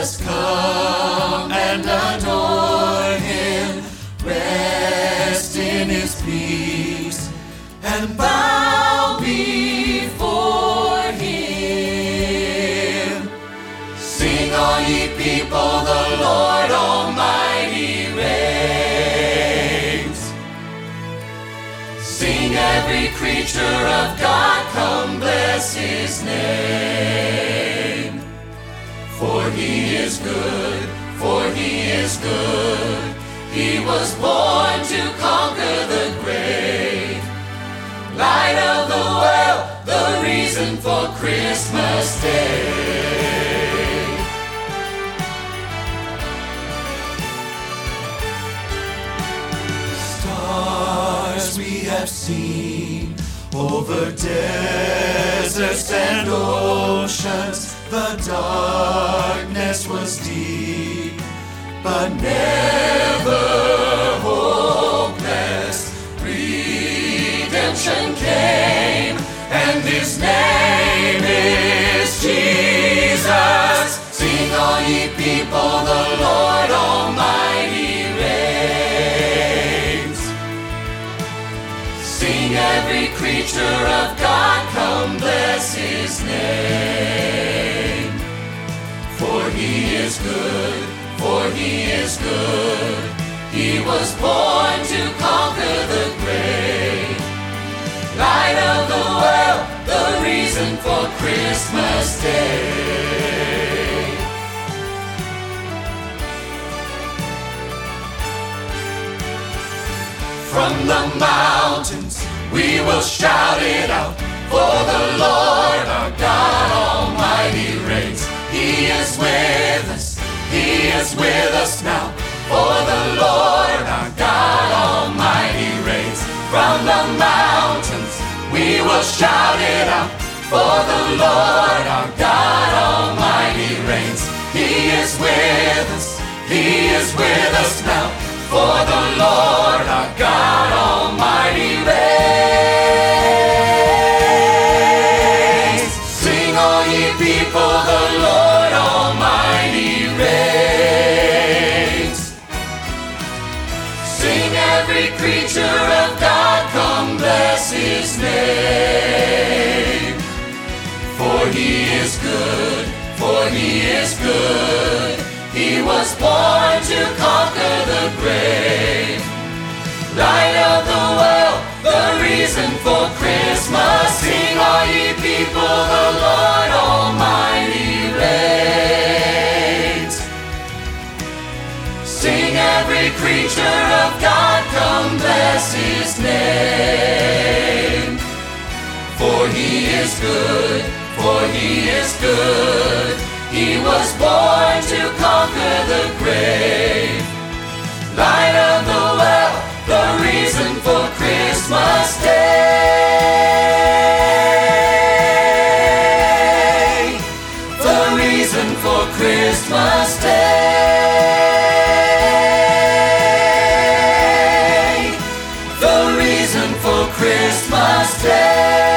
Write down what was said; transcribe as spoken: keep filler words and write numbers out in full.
us come and adore him, rest in his peace, and bow before him. Sing, all ye people, the Lord Almighty reigns. Sing, every creature of God, come bless his name. For he is good, for he is good. He was born to conquer the grave. Light of the world, the reason for Christmas Day. Stars we have seen over deserts and oceans. The darkness was deep, but never hopeless. Redemption came, and his name is Jesus. Sing, all ye people, the Lord Almighty reigns. Sing, every creature of God, come bless his name. For he is good, for he is good. He was born to conquer the grave. Light of the world, the reason for Christmas Day. From the mountains we will shout it out, for the Lord our God Almighty reigns. He is with us, he is with us now, for the Lord our God Almighty reigns. From the mountains we will shout it out, for the Lord our God Almighty reigns. He is with us, he is with us now, for the Lord our God Almighty reigns. Sing, all ye people, the Lord Almighty reigns. Sing, every creature of God, come bless his name. For he is good, for he is good. He was born to conquer the grave. Light of the world, the reason for Christmas. Sing, all ye people, the Lord Almighty reigns. Sing, every creature of God, come bless his name. For he is good, for he is good. He was born to conquer the grave. Light of the world, the reason for Christmas Day. The reason for Christmas Day. The reason for Christmas Day.